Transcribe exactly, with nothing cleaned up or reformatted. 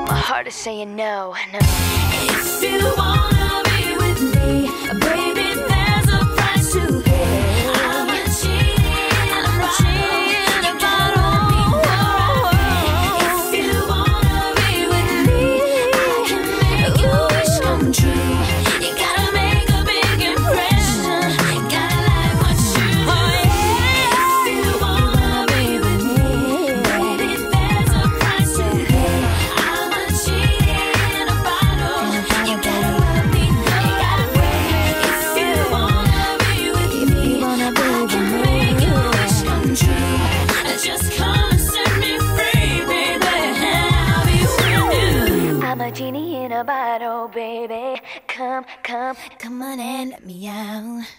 My heart is saying no, no. If you wanna be with me, baby, there's a price to pay. I'm a cheating, I'm a cheating about all. If you wanna be with me, I can make your wish come true. You gotta make a big impression. Gotta like what you do. If you wanna be with me, baby, there's a price to pay. I'm a cheating about all. You gotta let me know. You gotta pay. If you wanna be with me, I can make your wish come true. Just come and set me free, baby, and I'll be with you. I'm a genie in a bottle, baby. Come, come, Come on and let me out.